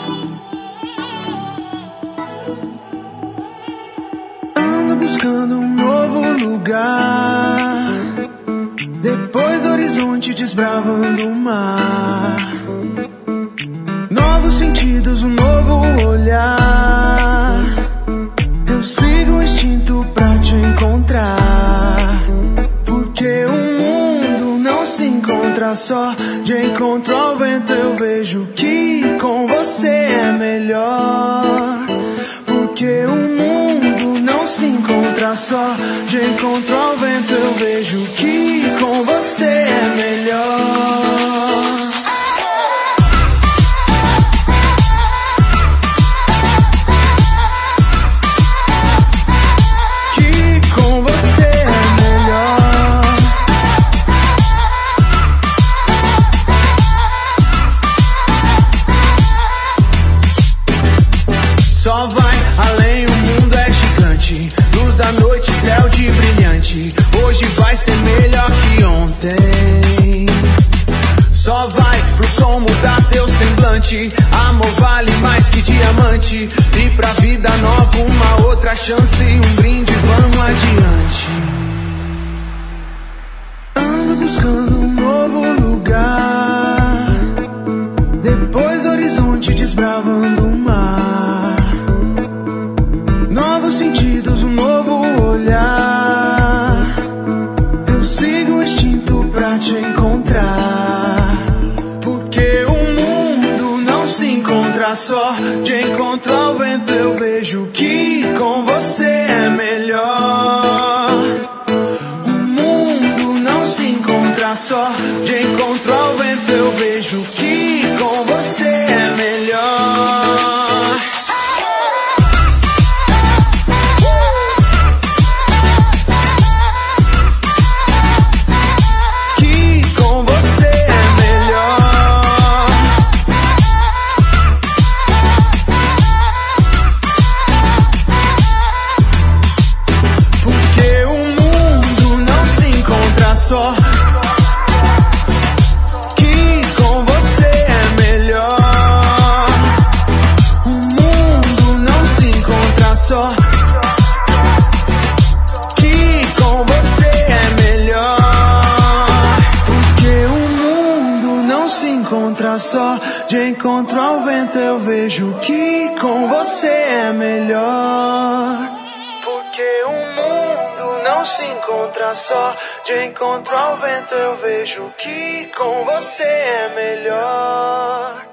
Ando buscando um novo lugar, depois do horizonte desbravando o mar. Novos sentidos, um novo olhar. Eu sigo o instinto pra te encontrar, porque o mundo não se encontra só. De encontro ao vento eu vejo que com você é melhor, porque o mundo não se encontra só. De encontro ao vento eu vejo que com você é melhor. Só vai além, o mundo é gigante. Luz da noite, céu de brilhante. Hoje vai ser melhor que ontem. Só vai pro som mudar teu semblante. Amor vale mais que diamante. E pra vida nova uma outra chance. Um brinde, vamos adiante. Ando buscando um novo lugar, depois do horizonte desbravando o mar. Novos sentidos, um novo olhar. Eu sigo o instinto pra te encontrar, porque o mundo não se encontra só. De encontro ao vento eu vejo que com você é melhor. O mundo não se encontra só. De encontro ao vento eu vejo que com você é melhor. Só que com você é melhor. O mundo não se encontra só. Que com você é melhor, porque o mundo não se encontra só. De encontro ao vento eu vejo que com você é melhor, porque o mundo não se encontra só. De encontro ao vento eu vejo que com você é melhor.